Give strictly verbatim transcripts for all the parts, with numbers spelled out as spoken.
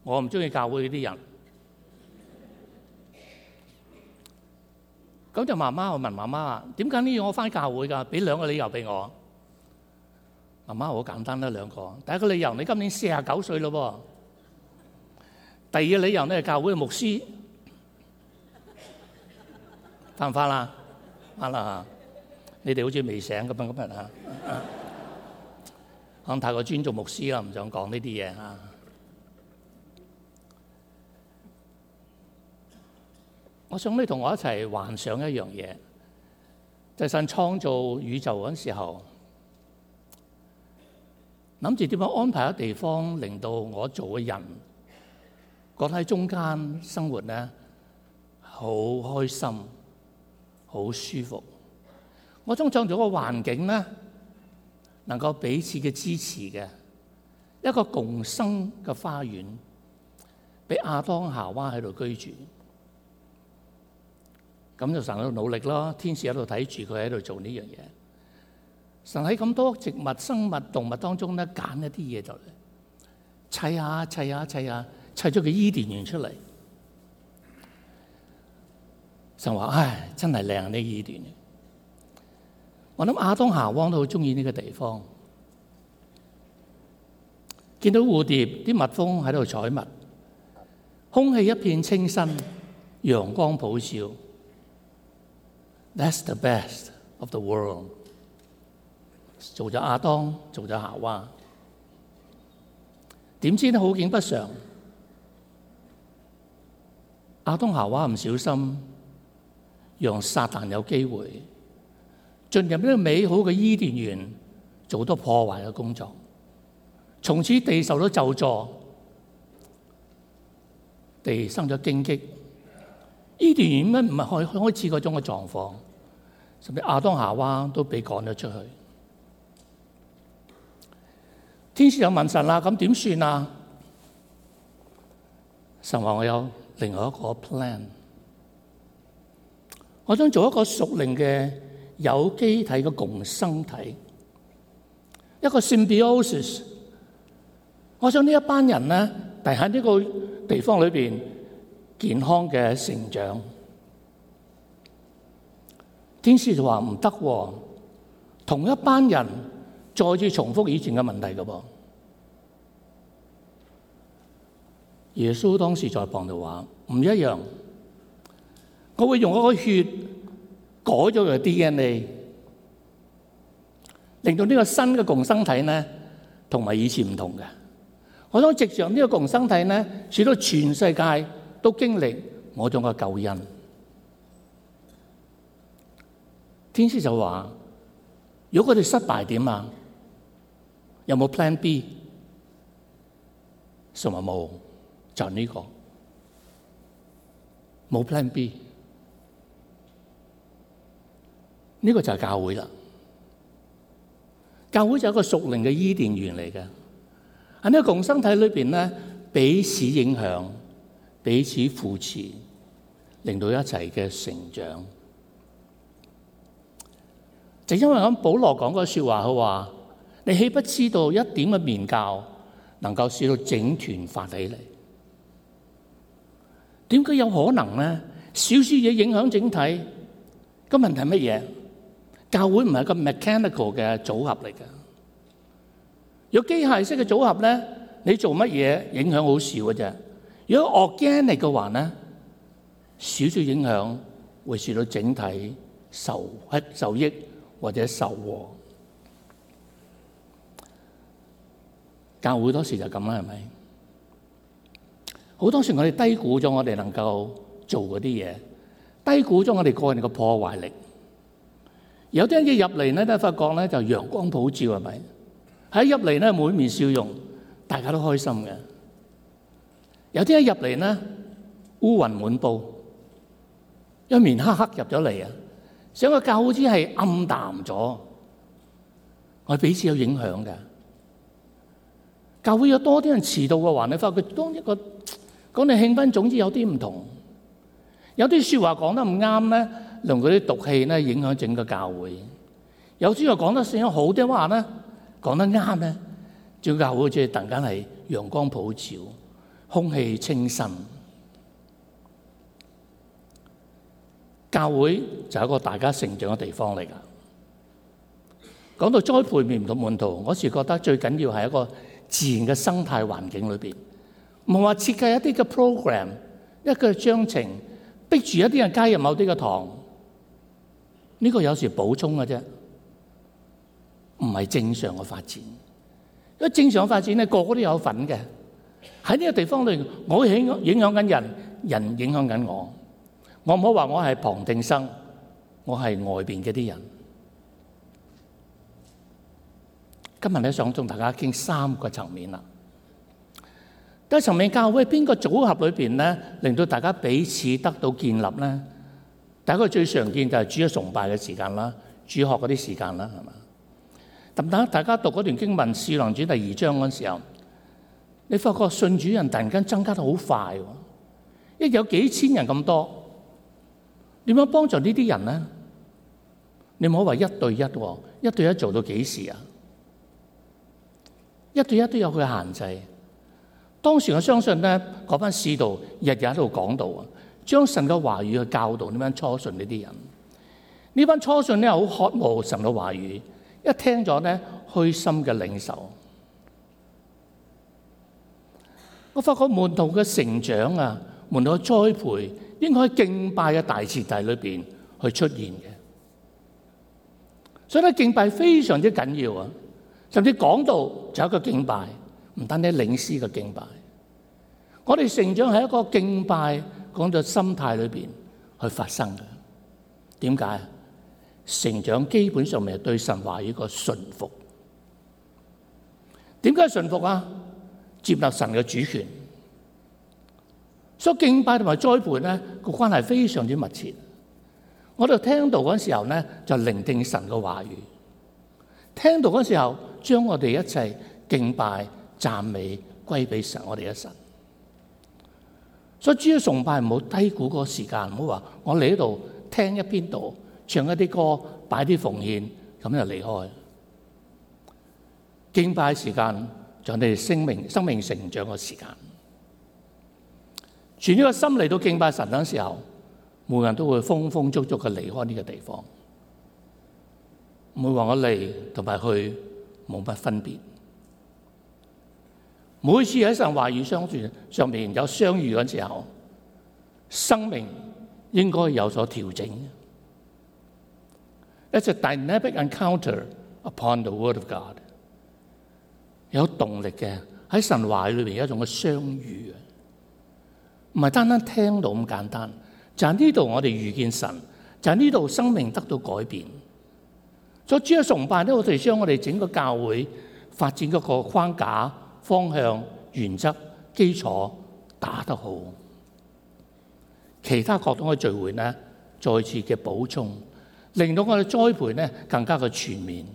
我唔中意教會嗰啲人。咁就媽媽，我問媽媽啊，點解呢要我翻教會㗎？俾兩個理由俾我。媽媽好簡單啦，兩個。第一個理由，你今年四十九歲咯喎。第二個理由咧，教會嘅牧師翻唔翻啦？翻啦嚇！你哋好似未醒咁樣咁啊嚇！可能太過尊重牧師啦，唔想講呢啲嘢嚇。我想你同我一齊幻想一樣嘢，就係神創造宇宙嗰陣時候，諗住點樣安排一個地方，令到我做嘅人覺得喺中間生活咧好開心、好舒服。我想創造一個環境咧，能夠彼此嘅支持嘅一個共生嘅花園，俾亞當夏娃喺度居住。咁就神喺度努力咯，天使喺度睇住佢喺度做呢樣嘢。神喺咁多植物、生物、動物當中咧，揀一啲嘢就砌下、砌下、砌下，砌咗個伊甸園出嚟。神話：唉，真係靚呢伊甸園。我諗亞當夏娃都好中意呢個地方，見到蝴蝶、啲蜜蜂喺度採蜜，空氣一片清新，陽光普照。That's the best of the world。做咗亞當，做咗夏娃，點知咧好景不常，亞當夏娃唔小心，讓撒旦有機會進入呢個美好嘅伊甸園，做多破壞嘅工作。從此地受到咒詛，地生咗荊棘。伊甸園咧唔係開開始嗰種嘅狀況，甚至亞當夏娃都被趕咗出去。天使又問神啦：咁點算啊？神話：我有另外一個 plan， 我想做一個屬靈嘅有機體嘅共生體，一個 symbiosis。我想呢一班人咧，係喺呢個地方裏邊健康嘅成長。天使就話唔得喎，同一班人再次重複以前嘅問題嘅噃。耶穌當時在旁度話唔一樣，我會用嗰個血改咗佢嘅 D N A， 令到呢個新嘅共生體咧同埋以前唔同嘅。我想藉着呢個共生體咧，使到全世界都經歷我種嘅救恩。天使就話：如果佢哋失敗點啊？有冇 Plan B？ 什麼冇？就呢個冇 Plan B。呢個就係教會啦。教會就係一個屬靈嘅伊甸園嚟嘅。喺呢個共生體裏邊咧，彼此影響、彼此扶持，令到一齊嘅成長。就因為咁，保羅講嗰說話，佢話：你豈不知道一點嘅麵酵能夠使到整團發起嚟？點解有可能咧？少少嘢影響整體，個問題係乜嘢？教會唔係一個 mechanical 嘅組合嚟嘅。有機械式嘅組合咧，你做乜嘢影響好少嘅啫。如果 organic 嘅話咧，少少影響會使到整體受受益或者受禍。教會多時就咁啦，係咪？好多時我哋低估咗我哋能夠做嗰啲嘢，低估咗我哋個人嘅破壞力。有啲人一入嚟咧，都發覺咧就陽光普照，係咪？喺入嚟咧滿面笑容，大家都開心嘅。有啲一入嚟咧烏雲滿布，一面黑黑入咗嚟啊！成個教會只係暗淡咗，我哋彼此有影響嘅。教會有多啲人遲到嘅話，你發覺當一個講你興奮，總之有啲唔同。有啲說話講得唔啱咧，令嗰啲毒氣咧影響整個教會。有啲話講得聲好啲話咧，講得啱咧，整個教會即係突然間係陽光普照， 空氣清新。教會就係一個大家成長嘅地方嚟㗎。講到栽培唔同門徒，我時覺得最緊要係一個自然嘅生態環境裏邊，唔係話設計一啲嘅 program， 一個章程，逼住一啲人加入某啲嘅堂。呢個有時補充嘅啫，唔係正常嘅發展。因為正常嘅發展咧，個個都有份嘅。喺呢個地方裏，我影影響緊人，人影響緊我。我唔好話我係旁聽生，我係外邊嘅啲人。今日咧想同大家傾三個層面啦。第一層面，教會邊個組合裏邊咧，令到大家彼此得到建立咧？第一個最常見就係主日崇拜嘅時間啦，主學嗰啲時間啦，係嘛？咁等大家讀嗰段經文《使徒行傳》第二章嗰時候，你發覺信主人突然間增加得好快，一有幾千人咁多，點樣幫助呢啲人咧？你唔好話一對一，一對一做到幾時啊？一對一都有佢嘅限制。當時我相信咧，嗰班使徒日日喺度講道啊，將神嘅話語去教導呢班初信呢啲人。呢班初信咧好渴慕神嘅話語，一聽咗咧虛心嘅領受。我發覺門徒嘅成長啊，門徒嘅栽培，應該喺敬拜嘅大前提裏邊去出現嘅。所以咧，敬拜非常之緊要啊！甚至講道就係一個敬拜，唔單止領詩嘅敬拜。我哋成長喺一個敬拜講到心態裏邊去發生嘅。點解？成長基本上咪係對神話語個順服。點解順服啊？接納神嘅主權。所以敬拜同埋栽培咧個關係非常之密切。我哋聽到嗰時候咧就聆聽神嘅話語，聽到嗰時候將我哋一切敬拜讚美歸俾神，我哋一神。所以主要崇拜唔好低估嗰個時間，唔好話我嚟呢度聽一篇道，唱一啲歌，擺啲奉獻，咁就離開。敬拜時間就係你哋生命生命成長嘅時間。全呢個心嚟到敬拜神嗰時候，每個人都會風風足足嘅離開呢個地方，唔會話我嚟同埋去冇乜分別。每次喺神話語相處上面有相遇嗰時候，生命應該有所調整。It's a dynamic encounter upon the Word of God。有動力嘅喺神話語裏邊有一種嘅相遇，唔係單單聽到咁簡單。就喺呢度我哋遇見神，就喺呢度生命得到改變。所以主日崇拜咧，我哋將我哋整個教會發展嗰個框架、方向、原則、基礎打得好。其他各種嘅聚會咧，再次嘅補充，令到我哋栽培咧更加嘅全面。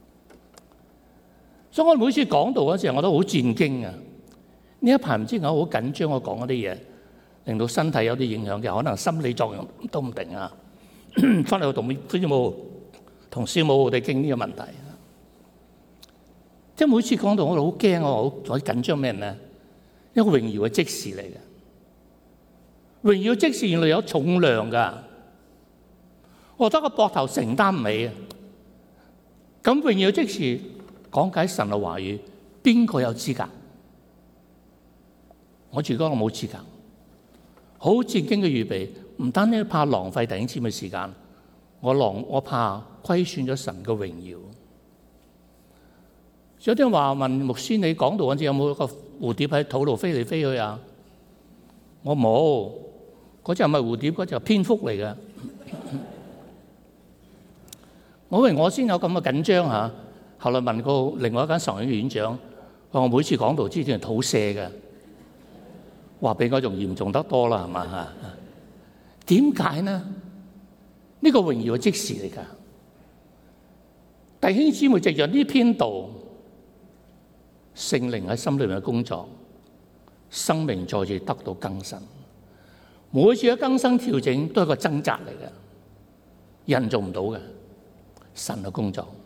所以我每次講道嗰時候，我都好戰驚啊！呢一排唔知我好緊張，我講嗰啲嘢，令到身體有啲影響嘅，可能心理作用都唔定啊！翻嚟我同師母同師母我哋傾呢個問題，即係每次講道我都好驚，我好我緊張咩咧？一個榮耀嘅職事嚟嘅，榮耀職事原來有重量噶，我覺得個膊頭承擔唔起啊！咁榮耀職事講解神嘅話語，邊個有資格？我自己講我冇資格。好戰兢嘅預備，唔單止怕浪費弟兄姊妹時間，我浪我怕虧損咗神嘅榮耀。有啲人話問牧師，你講道嗰陣有冇個蝴蝶喺肚度飛嚟飛去啊？我冇，嗰隻唔係蝴蝶，嗰隻係蝙蝠嚟嘅。我以為我先有咁嘅緊張嚇，後來問過另外一間神學院院長，我每次講道之前係肚瀉嘅。話比我仲嚴重得多啦，係嘛嚇？點解呢？呢個榮耀係即時嚟㗎。弟兄姊妹藉著呢篇道，聖靈喺心裏面嘅工作，生命再次得到更新。每次嘅更新調整都係個掙扎嚟嘅，人做唔到嘅，神嘅工作。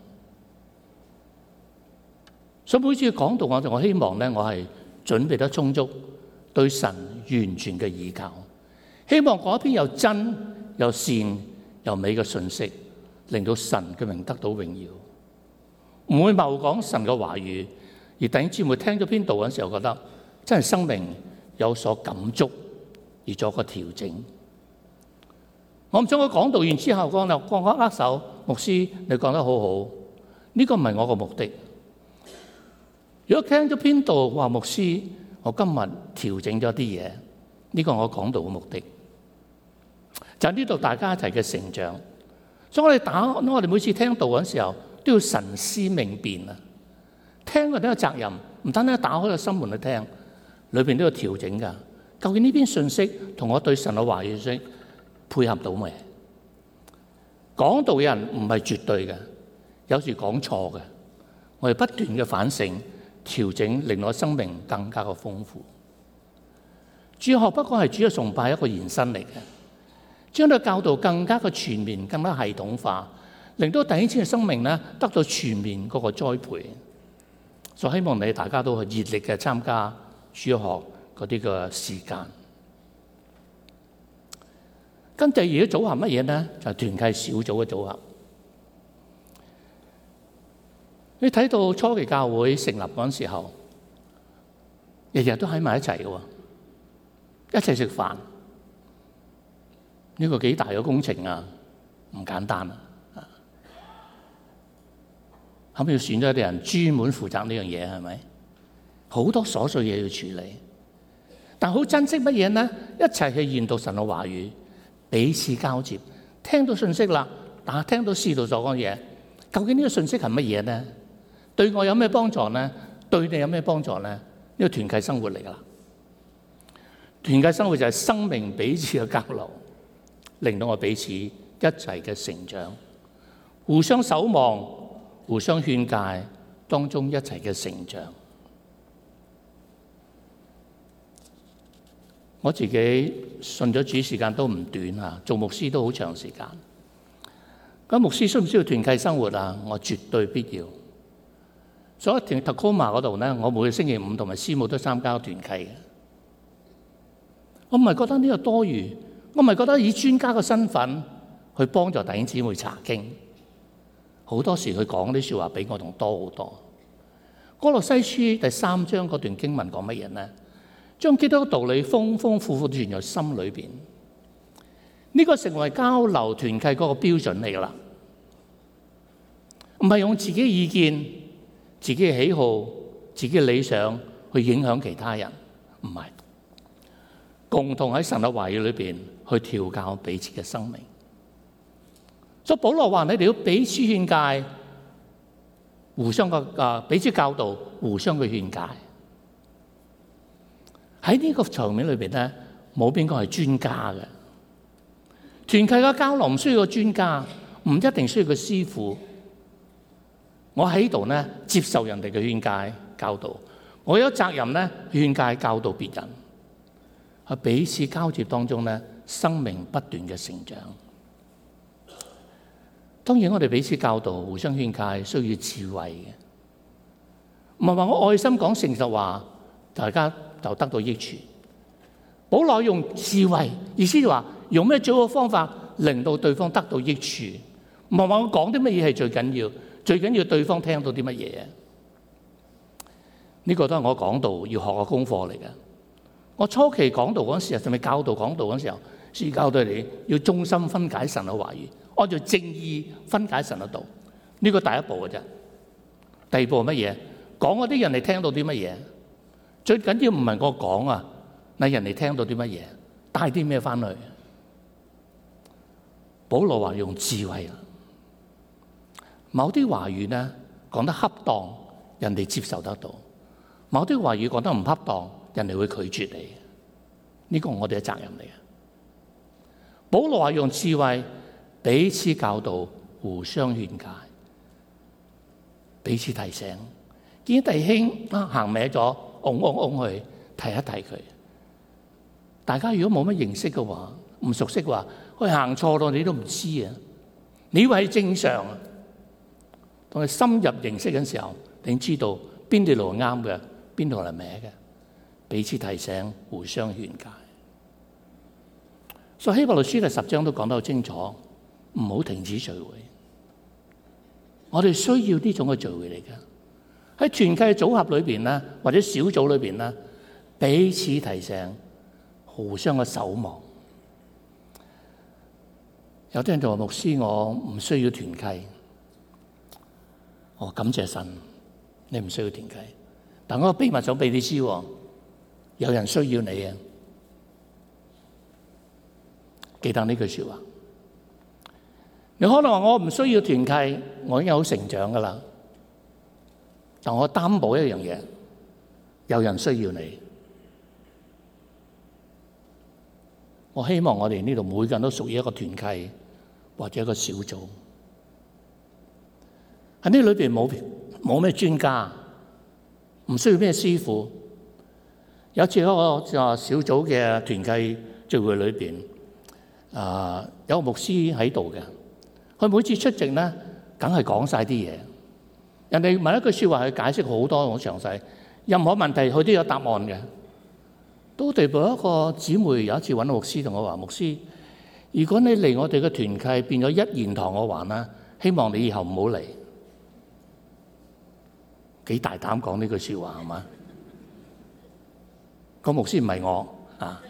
所以每次講道我就我希望咧，我係準備得充足。 對神完全嘅倚靠，希望嗰一篇又真又善又美嘅信息，令到神嘅名得到榮耀。唔會謬講神嘅話語，而弟兄姊妹聽咗篇道嗰時候，覺得真係生命有所感觸，而作個調整。我唔想佢講道完之後講就講握手，牧師你講得好好，呢個唔係我個目的。如果聽咗篇道話牧師，我今日調整咗啲嘢，呢個我講道嘅目的，就係呢度大家一齊嘅成長。所以我哋打，我哋每次聽道嗰時候，都要神思明辨啊！聽嘅都有責任，唔單單打開個心門去聽，裏邊都有調整噶。究竟呢篇信息同我對神嘅話語信息配合到未？講道嘅人唔係絕對嘅，有時講錯嘅，我哋不斷嘅反省、調整，令我生命更加嘅豐富。主學不過係主嘅崇拜一個延伸嚟嘅，將呢個教導更加嘅全面、更加系統化。令到弟兄姊妹嘅生命咧得到全面嗰個栽培，所以希望你大家都係熱力嘅參加主學嗰啲嘅時間。跟第二嘅組合乜嘢咧？就係團契小組嘅組合。你睇到初期教會成立嗰陣時候，日日都喺埋一齊嘅喎，一齊食飯。呢個幾大嘅工程啊，唔簡單啊！後尾要選咗一啲人專門負責呢樣嘢，係咪？好多瑣碎嘢要處理，但好珍惜乜嘢呢？一齊去研讀神嘅話語，彼此交接。聽到信息啦，但係聽到使徒所講嘢，究竟呢個信息係乜嘢呢？對我有咩幫助呢？對你有咩幫助呢？呢個團契生活嚟噶啦，團契生活就係生命彼此嘅交流，令到我彼此一齊嘅成長，互相守望。互相勸誡當中一齊嘅成長。我自己信咗主時間都唔短啊，做牧師都好長時間。咁牧師需唔需要團契生活啊？我絕對必要。所以喺 Tacoma 嗰度咧，我每個星期五同埋師母都參加團契嘅。我唔係覺得呢個多餘，我唔係覺得以專家嘅身份去幫助弟兄姊妹查經。好多時佢講啲説話比我仲多好多。歌羅西書第三章嗰段經文講乜嘢呢？將基督嘅道理豐豐富富存在心裏邊，呢個成為交流團契嗰個標準嚟噶啦。唔係用自己嘅意見、自己嘅喜好、自己嘅理想去影響其他人，唔係共同喺神嘅話語裏邊去調教彼此嘅生命。所以保羅話：你哋要彼此勸誡，互相嘅啊，彼此教導，互相嘅勸誡。喺呢個場面裏邊咧，冇邊個係專家嘅。團契嘅交流唔需要個專家，唔一定需要個師傅。我喺度咧接受人哋嘅勸誡教導，我有責任咧勸誡教導別人。喺彼此交接當中咧，生命不斷嘅成長。當然，我哋彼此教導、互相勸誡，需要智慧嘅。唔係話我愛心講誠實話，大家就得到益處。保羅用智慧，意思就話用咩最好嘅方法，令到對方得到益處。唔係話我講啲乜嘢係最緊要，最緊要對方聽到啲乜嘢。呢個都係我講道要學嘅功課嚟嘅。我初期講道嗰陣時候，甚至教導講道嗰陣時候，先教導你要忠心分解神嘅話語。按照正義分解神嘅道，呢個第一步嘅啫。第二步係乜嘢？講嗰啲人哋聽到啲乜嘢？最緊要唔係我講啊，嗱人哋聽到啲乜嘢，帶啲咩翻去？保羅話用智慧啊，某啲話語咧講得恰當，人哋接受得到；某啲話語講得唔恰當，人哋會拒絕你。呢個我哋嘅責任嚟嘅。保羅話用智慧。彼此教導，互相勸誡，彼此提醒。見弟兄啊行歪咗，㧬㧬㧬去提一提佢。大家如果冇乜認識嘅話，唔熟悉嘅話，佢行錯咗你都唔知啊！你以為係正常啊？當你深入認識嘅時候，你知道邊條路係啱嘅，邊條係歪嘅。 彼此提醒，互相勸戒。所以希伯來書第十章都講得好清楚，唔好停止聚會。我哋需要呢種嘅聚會嚟嘅。喺團契組合裏邊咧，或者小組裏邊咧，彼此提醒，互相嘅守望。有啲人就話：牧師，我唔需要團契。我感謝神，你唔需要團契。但我個秘密想俾你知，有人需要你啊！記得呢句說話。你可能話我唔需要團契，我已經好成長噶啦。但我擔保一樣嘢，有人需要你。我希望我哋呢度每個人都屬於一個團契或者一個小組。喺呢裏邊冇冇咩專家，唔需要咩師傅。有一次一個小組嘅團契聚會裏邊，啊、呃、有個牧師喺度嘅，佢每次出席咧，梗係講晒啲嘢。人哋問一句說話，佢解釋好多好詳細，任何問題佢都有答案嘅。都對步一個姊妹有一次揾牧師同我話：牧師，如果你嚟我哋嘅團契變咗一言堂嘅話咧，希望你以後唔好嚟。幾大膽講呢句說話係嘛？個牧師唔係我啊。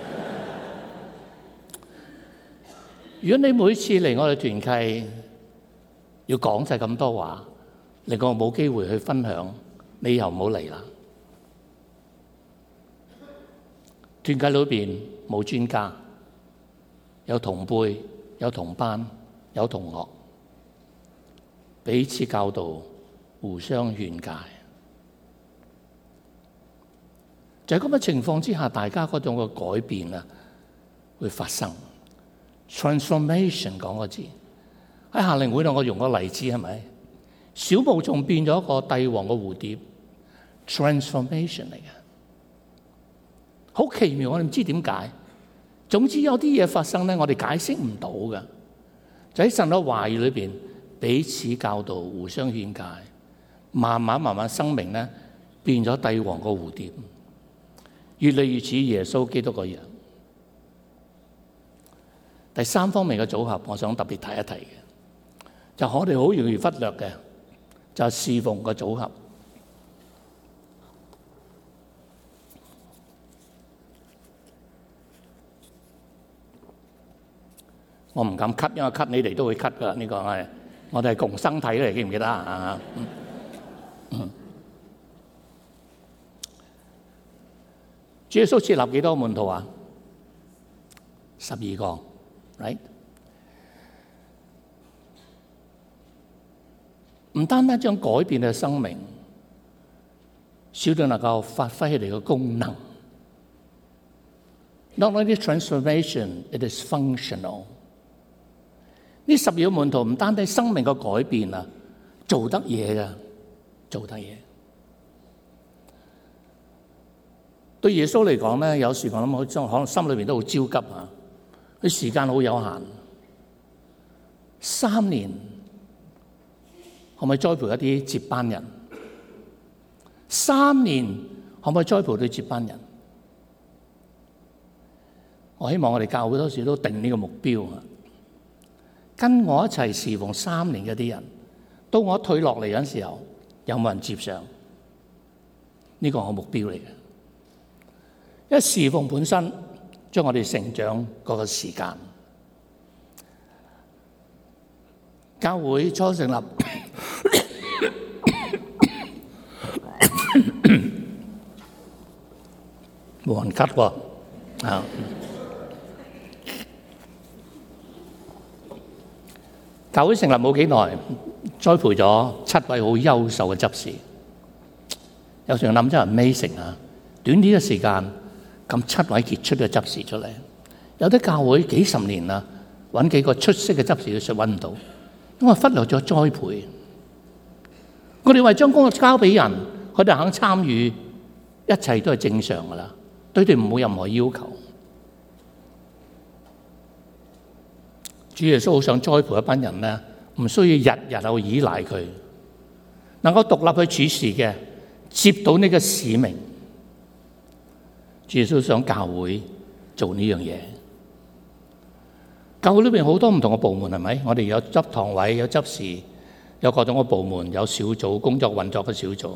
如果你每次嚟我哋團契要講晒咁多話，令我冇機會去分享，你以後唔好嚟啦。團契裏邊冇專家，有同輩，有同班，有同學，彼此教導，互相勸戒。就喺咁嘅情況之下，大家嗰種嘅改變啊，會發生。Transformation 講個字喺夏令會度，我用個例子係咪？小毛蟲變咗一個帝王嘅蝴蝶 ，Transformation 嚟嘅，好奇妙，我哋唔知點解。總之有啲嘢發生咧，我哋解釋唔到嘅。就喺神嘅話語裏邊，彼此教導，互相勸戒，慢慢慢慢生命咧變咗帝王個蝴蝶，越嚟越似耶穌基督個樣。第三方面嘅組合，我想特別提一提嘅，就我哋好容易忽略嘅，就係侍奉嘅組合。我唔敢咳，因為咳你哋都會咳噶。呢、這個係我哋係共生體嚟，記唔記得啊？嗯嗯、主耶穌設立幾多門徒啊？十二個。Right? 唔單單將改變嘅生命，使到能夠發揮佢哋嘅功能。Not only transformation, it is functional。呢十二個門徒唔單單生命嘅改變啊，做得嘢㗎，做得嘢。對耶穌嚟講咧，有時我諗佢可能心裏邊都好焦急啊。佢時間好有限，三年可唔可以栽培一啲接班人？三年可唔可以栽培啲接班人？我希望我哋教會多時都定呢個目標啊！跟我一齊侍奉三年嘅啲人，到我退落嚟嗰陣時候，有冇人接上？呢個係我目標嚟嘅，因為侍奉本身。將我哋成長嗰個時間，教會初成立，冇人咳喎啊！教會成立冇幾耐，栽培咗七位好優秀嘅執事。有時諗真係 amazing啊！短啲嘅時間。咁七位傑出嘅執事出嚟，有啲教會幾十年啦，揾幾個出色嘅執事都揾唔到，因為忽略咗栽培。我哋為將工作交俾人，佢哋肯參與，一切都係正常噶啦，對佢哋唔會任何要求。主耶穌好想栽培一班人咧，唔需要日日去依賴佢，能夠獨立去處事嘅，接到呢個使命。 主耶穌想教會做呢樣嘢。教會裏邊好多唔同嘅部門，係咪？我哋有執堂委，有執事，有各種嘅部門，有小組工作運作嘅小組。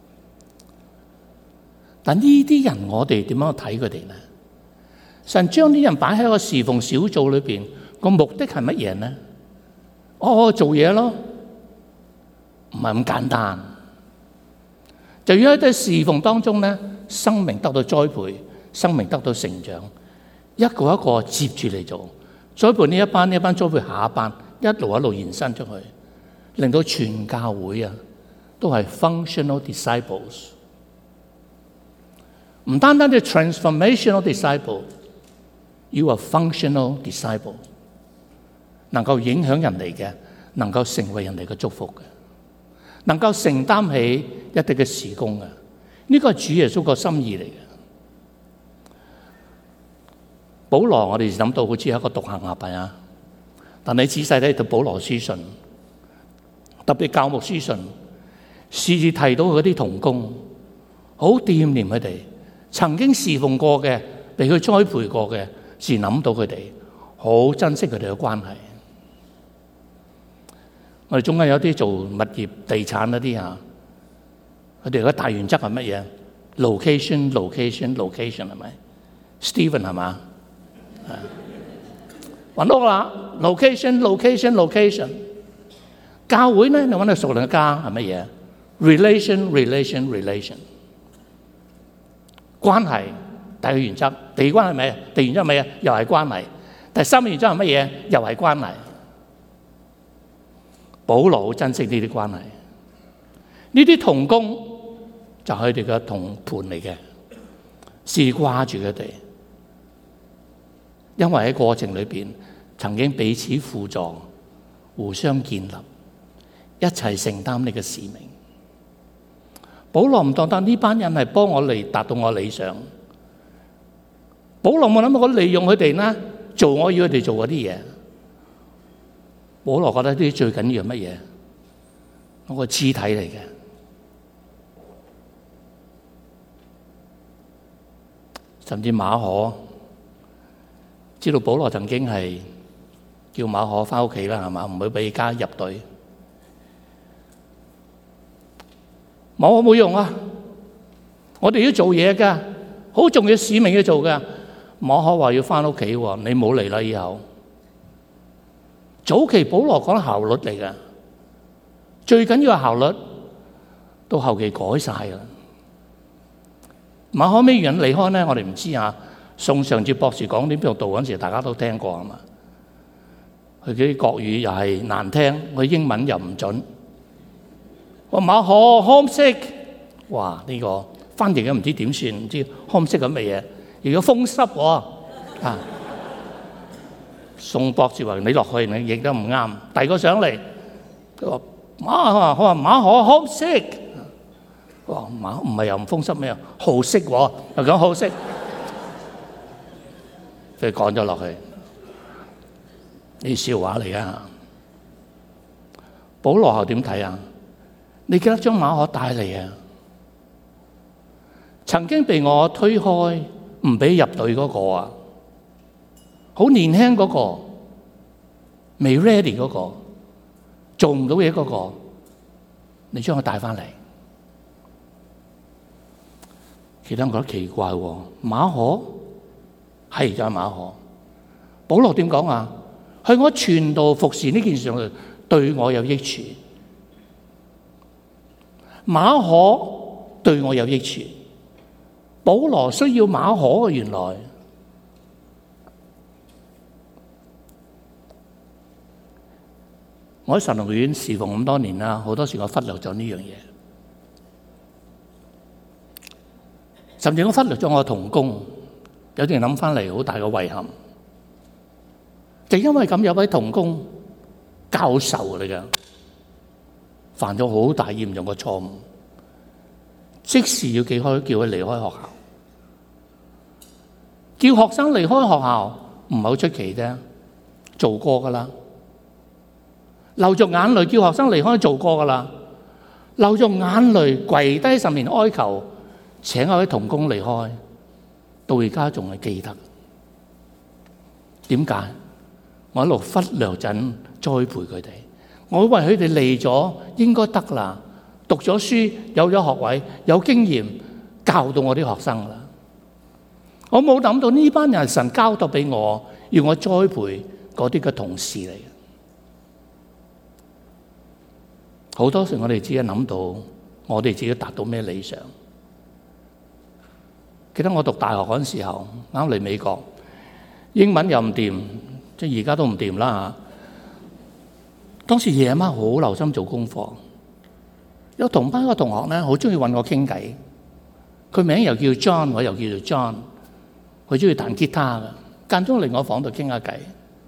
但呢啲人，我哋點樣睇佢哋呢？神將啲人擺喺個侍奉小組裏邊，個目的係乜嘢呢？哦，做嘢咯，唔係咁簡單。就要喺啲侍奉當中咧，生命得到栽培，生命得到成長，一個一個接住嚟做，栽培呢一班，呢一班栽培下一班，一路一路延伸出去，令到全教會啊都係 functional disciples。唔單單係 transformational disciple，you are functional disciple， 能夠影響人哋嘅，能夠成為人哋嘅祝福嘅，能夠承擔起一定嘅事工嘅，呢個係主耶穌個心意嚟嘅。保羅我哋諗到好似係一個獨行俠係啊，但你仔細睇到保羅書信，特別教牧書信，時時提到嗰啲同工，好惦念佢哋。曾經侍奉過嘅，被佢栽培過嘅，是諗到佢哋，好珍惜佢哋嘅關係。我哋中間有啲做物業、地產嗰啲啊，佢哋嘅大原則係乜嘢 ？location、location、location 係咪 ？Steven 係嘛？揾屋啦 ，location、location、location。教會咧，你揾到屬靈嘅家係乜嘢 ？relation、relation、relation。關係第二個原則，第二關係咩？第二原則係咩？又係關係。第三個原則係乜嘢？又係關係。保羅好珍惜呢啲關係，呢啲同工就係佢哋嘅同伴嚟嘅，是掛住佢哋，因為喺過程裏邊曾經彼此輔助、互相建立，一齊承擔呢個使命。保羅唔當單呢班人係幫我嚟達到我理想，保羅冇諗過我利用佢哋呢做我要佢哋做嗰啲嘢。保羅覺得呢啲最緊要係乜嘢？我個肢體嚟嘅，甚至馬可知道保羅曾經係叫馬可翻屋企啦，係嘛？唔會俾加入隊。馬可冇用啊！我哋要做嘢噶，好重要使命要做噶。馬可話要翻屋企喎，你冇嚟啦以後。早期保羅講效率嚟噶，最緊要係效率，到後期改晒啦。馬可咩人離開呢？我哋唔知啊。宋尚節博士講呢邊度道嗰陣時，大家都聽過啊嘛。佢啲國語又係難聽，佢英文又唔準。話馬可 homesick， 哇！呢、這個翻譯都唔知點算，唔知 homesick 係乜嘢。如果風濕喎啊！宋博士話：你落去你譯得唔啱，遞個上嚟。佢話馬，佢話馬可 homesick。佢話馬唔係又唔風濕咩？好色喎，又講好色。佢講咗落去，呢笑話嚟啊！保羅後點睇啊？你記得將馬可帶嚟啊？曾經被我推開唔俾入隊嗰個啊，好年輕嗰個，未 ready 嗰個，做唔到嘢嗰個，你將佢帶翻嚟。其他人覺得奇怪喎，馬可係就係馬可。保羅點講啊？係我傳道服侍呢件事上對我有益處。馬可對我有益處，保羅需要馬可嘅。原來我喺神學院侍奉咁多年啦，好多時我忽略咗呢樣嘢，甚至我忽略咗我嘅同工。有啲人諗翻嚟好大嘅遺憾，就因為咁有位同工教授嚟嘅。犯咗好大嚴重嘅錯誤，即時要叫開叫佢離開學校，叫學生離開學校唔係好出奇啫，做過噶啦。流着眼淚叫學生離開，做過噶啦。流着眼淚跪低上面哀求，請一位同工離開， 到而家仲係記得。點解？我一路忽略緊栽培佢哋，我以為佢哋嚟咗應該得啦，讀咗書有咗學位有經驗，教到我啲學生啦。我冇諗到呢班人係神交託俾我，要我栽培嗰啲嘅同事嚟嘅。好多時我哋只係諗到我哋自己達到咩理想。記得我讀大學嗰陣時候，啱嚟美國，英文又唔掂，即係而家都唔掂啦嚇。當時夜晚好留心做功課，有同班個同學咧，好中意揾我傾偈。佢名又叫 John， 我又叫做 John。佢中意彈吉他嘅，間中嚟我房度傾下偈。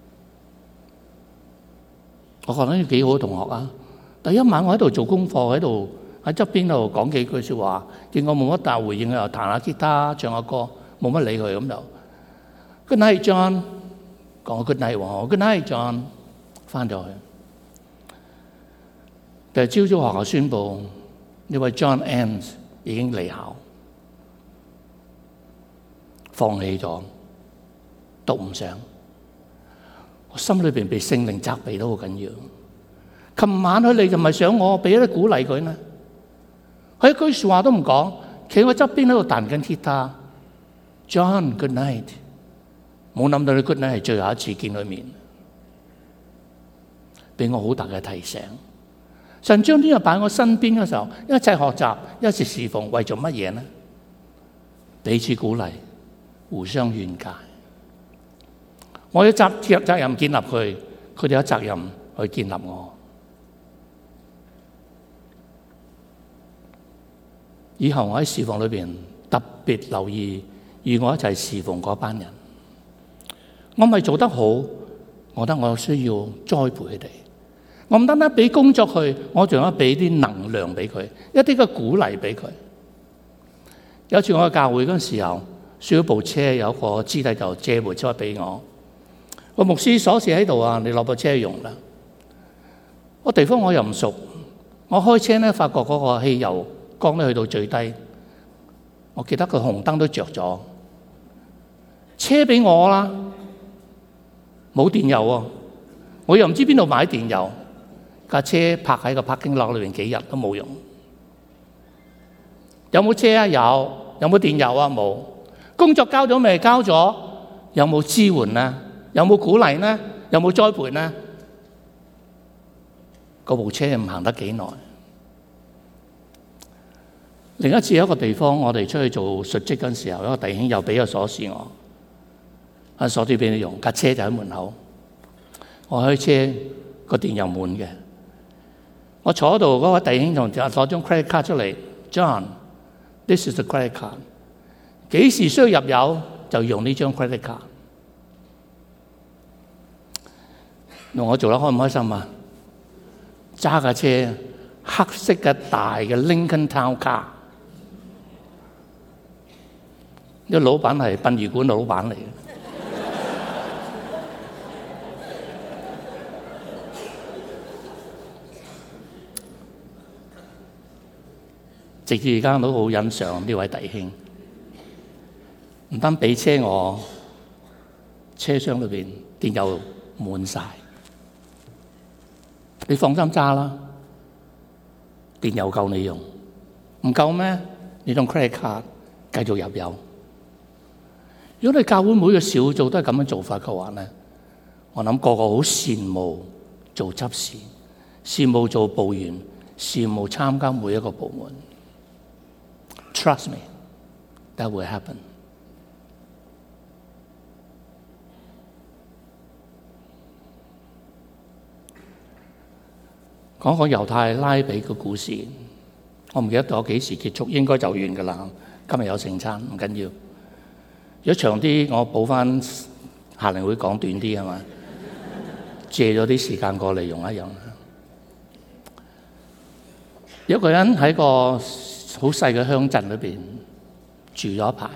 我覺得呢幾好嘅同學啊！第一晚我喺度做功課，喺度喺側邊度講幾句説話，見我冇乜大回應，又彈下吉他、唱下歌，冇乜理佢咁就。Good night, John。講 Good night 喎 ，Good night, John。翻咗去。第二朝早學校宣佈，呢位 John Ends 已經離校，放棄咗，讀唔上。我心裏邊被聖靈責備都好緊要。琴晚佢嚟就唔係想我俾啲鼓勵佢咩？佢一句説話都唔講，企喺我側邊喺度彈緊吉他。John, good night。冇諗到你 good night 係最後一次見佢面，俾我好大嘅提醒。神將呢個擺喺我身邊嘅時候，一齊學習，一齊侍奉，為咗乜嘢呢？彼此鼓勵，互相勸誡。我有責責任建立佢，佢哋有責任去建立我。以後我喺侍奉裏邊特別留意與我一齊侍奉嗰班人。我咪做得好，我覺得我需要栽培佢哋。我唔單單俾工作佢，我仲有俾啲能量俾佢，一啲嘅鼓勵俾佢。有次我去教會嗰陣時候，需要部車，有一個肢體就借部車俾我。個牧師鎖匙喺度啊，你攞部車用啦。個地方我又唔熟，我開車咧，發覺嗰個汽油缸咧去到最低。我記得個紅燈都着咗，車俾我啦，冇電油喎，我又唔知邊度買電油。架車泊喺個 parking lot裏邊幾日都冇用。有冇車啊？有。有冇電油啊？冇。工作交咗未？交咗。有冇支援呢？有冇鼓勵呢？有冇栽培呢？嗰部車唔行得幾耐。另一次有一個地方，我哋出去做述職嗰陣時候，有一個弟兄又俾個鎖匙我，啊鎖匙俾你用，架車就喺門口。我開車個電油滿嘅，我坐喺度，嗰位弟兄仲攞張 credit card 出嚟 ，John，this is the credit card。幾時需要入油就用呢張 credit card。我做得開唔開心啊？揸架車，黑色嘅大嘅 Lincoln Town Car。呢個老闆係殯儀館老闆嚟嘅，直至而家都好欣賞呢位弟兄。唔單俾車我，車廂裏邊電油滿晒，你放心揸啦，電油夠你用。唔夠咩？你用 credit card 繼續入油。如果你教會每個小組都係咁樣做法嘅話咧，我諗個個好羨慕做執事，羨慕做部員，羨慕參加每一個部門。Trust me, that will happen。講講猶太拉比嘅故事，我唔記得咗幾時結束，應該就完㗎啦。今日有聖餐，唔緊要。如果長啲，我補翻下年會講短啲係嘛？借咗啲時間過嚟用一用。有個人喺個好細嘅鄉鎮裏邊住咗一排，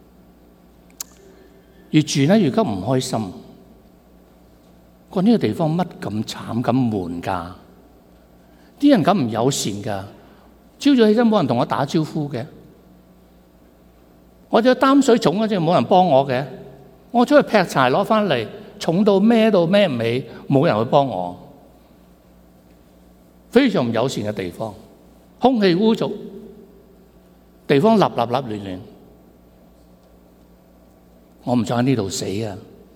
越住咧越覺唔開心。講呢個地方乜咁慘咁悶㗎？啲人咁唔友善㗎，朝早起身冇人同我打招呼嘅。 我隻擔水重嗰陣冇人幫我嘅，我出去劈柴攞翻嚟，重到孭到孭唔起，冇人去幫我。非常唔友善嘅地方，空氣污濁，地方立立立亂亂。我唔想喺呢度死啊！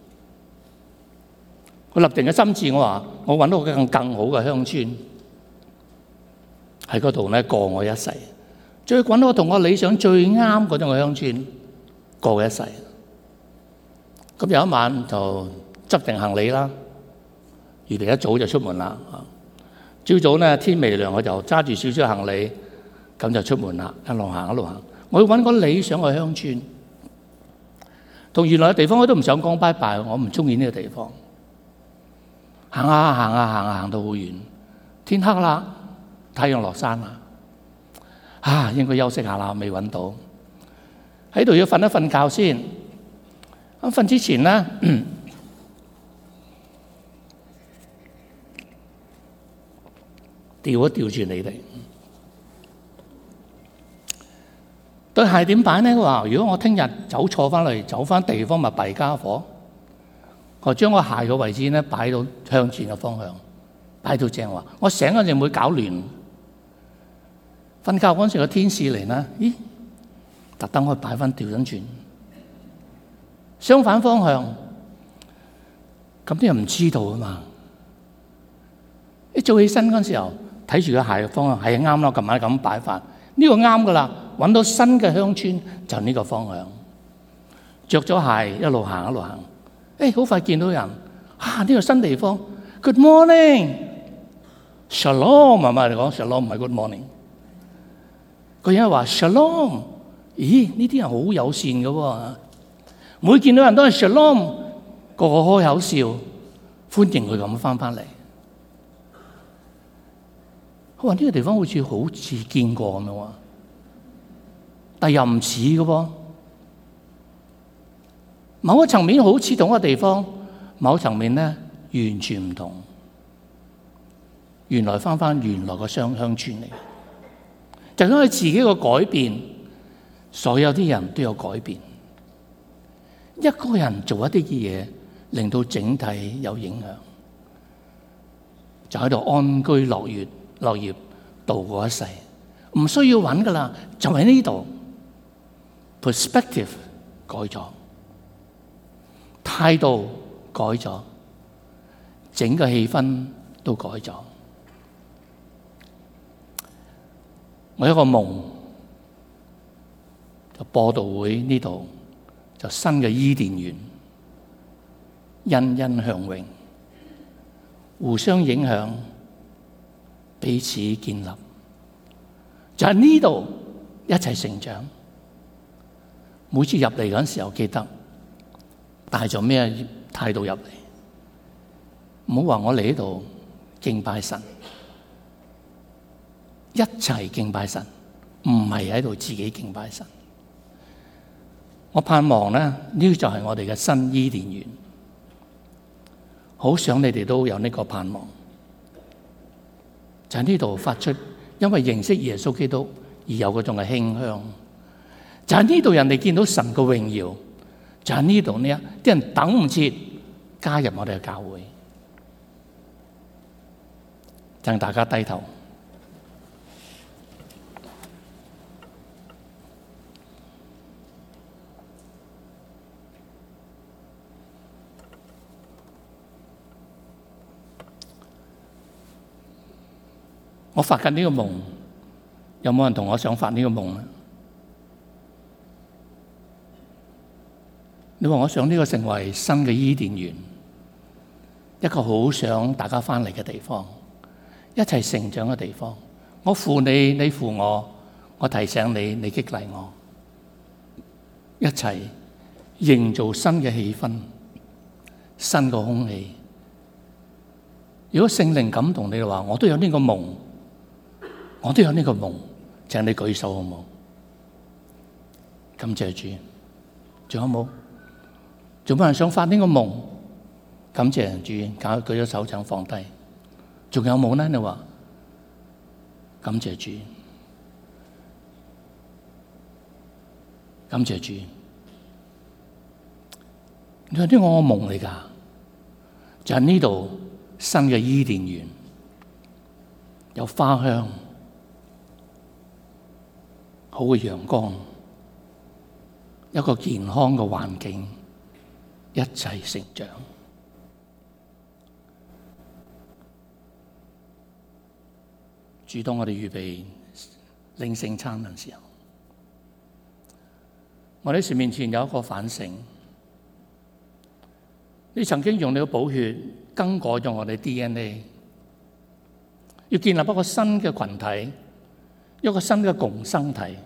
我立定嘅心志，我話我揾到個更更好嘅鄉村，喺嗰度咧過我一世。最揾到同我理想最啱嗰種嘅鄉村過一世。咁有一晚就執定行李啦，預備一早就出門啦。朝早咧天未亮，我就揸住少少行李，咁就出門啦。一路行一路行，我要揾個理想嘅鄉村。同原來嘅地方我都唔想講拜拜，我唔中意呢個地方。行下行下行下行到好遠，天黑啦，太陽落山啦，啊，應該休息下啦，未揾到，喺度要瞓一瞓覺先。咁瞓之前咧，調一調住你哋對鞋點擺呢？佢話：如果我聽日走錯翻嚟，走翻地方咪弊家伙。我將個鞋嘅位置咧擺到向前嘅方向，擺到正話。我醒嗰陣唔會搞亂。瞓覺嗰陣時個天使嚟啦，咦？特登去擺翻調緊轉，相反方向。咁啲人唔知道啊嘛。一早起身嗰陣時候，睇住個鞋嘅方向係啱啦，琴晚咁擺法，呢個啱噶啦。揾到新嘅鄉村就呢個方向。着咗鞋一路行一路行。誒，好快見到人啊！呢個新地方 ，Good morning，Shalom， 媽媽嚟講 Shalom 唔係 Good morning。個人話 Shalom， 咦？呢啲人好友善嘅喎，每見到人都係 Shalom， 個個開口笑，歡迎佢咁翻返嚟。佢話呢個地方好似好似見過咁樣喎，但又唔似嘅喎。某個層面好似同一個地方，某個層面咧完全唔同。原來翻翻原來個鄉鄉村嚟，就因為自己個改變，所有啲人都有改變。一個人做一啲嘢，令到整體有影響，就喺度安居樂業，樂業度過一世，唔需要揾噶啦，就喺呢度。perspective 改咗。態度改咗，整個氣氛都改咗。我有一個夢，就播道會呢度就新嘅伊甸園，欣欣向榮，互相影響，彼此建立，就喺呢度一齊成長。每次入嚟嗰陣時候，記得帶咗咩態度入嚟？唔好話我嚟呢度敬拜神，一齊敬拜神，唔係喺度自己敬拜神。我盼望咧，呢個就係我哋嘅新伊甸園。好想你哋都有呢個盼望，就喺呢度發出，因為認識耶穌基督而有嗰種嘅馨香。就喺呢度，人哋見到神嘅榮耀。就喺呢度呢，啲人等唔切加入我哋嘅教會，請大家低頭。我發緊呢個夢，有冇人同我想發呢個夢咧？你話我想呢個成為新嘅伊甸園，一個好想大家翻嚟嘅地方，一齊成長嘅地方。我扶你，你扶我，我提醒你，你激勵我，一齊營造新嘅氣氛、新嘅空氣。如果聖靈感動你嘅話，我都有呢個夢，我都有呢個夢，請你舉手好冇？感謝主，仲有冇？仲有冇人想發呢個夢？感謝主，搞舉咗手，請放低。仲有冇呢？你話感謝主， 感謝主。你話呢個我夢嚟㗎，就係呢度新嘅伊甸園，有花香，好嘅陽光，一個健康嘅環境，一齊成長。主，當我哋預備領聖餐嘅時候，我哋喺神面前有一個反省。你曾經用你嘅寶血更改咗我哋 D N A， 要建立一個新嘅群體，一個新嘅共生體。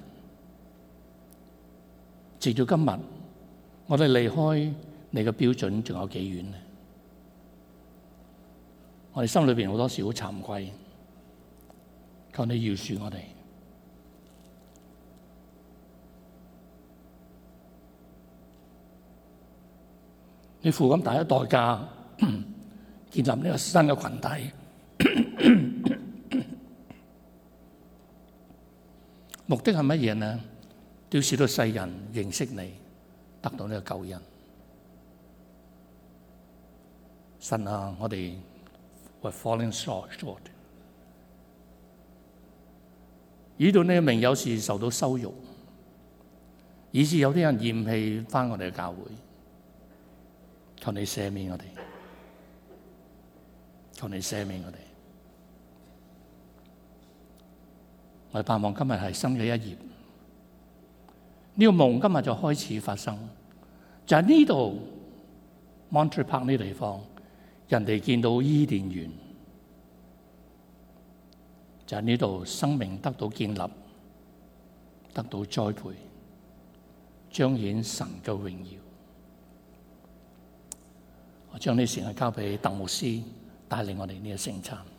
直到今日，我哋離開你嘅標準仲有幾遠呢？我哋心裏邊好多時好慚愧，求你饒恕我哋。你付咁大嘅代價建立呢個新嘅群體，目的係乜嘢呢？要使到世人認識你，得到呢個救恩。神啊，我哋 we're falling short，以到你嘅名有時受到羞辱，以致有啲人厭棄返我哋嘅教會。求你赦免我哋，求你赦免我哋。我哋盼望今日係新嘅一頁，呢個夢今日就開始發生。就喺呢度 Monterey Park 呢地方，人哋見到伊甸園，就喺呢度生命得到建立，得到栽培，彰顯神嘅榮耀。我將呢時間交俾鄧牧師帶領我哋呢個聖餐。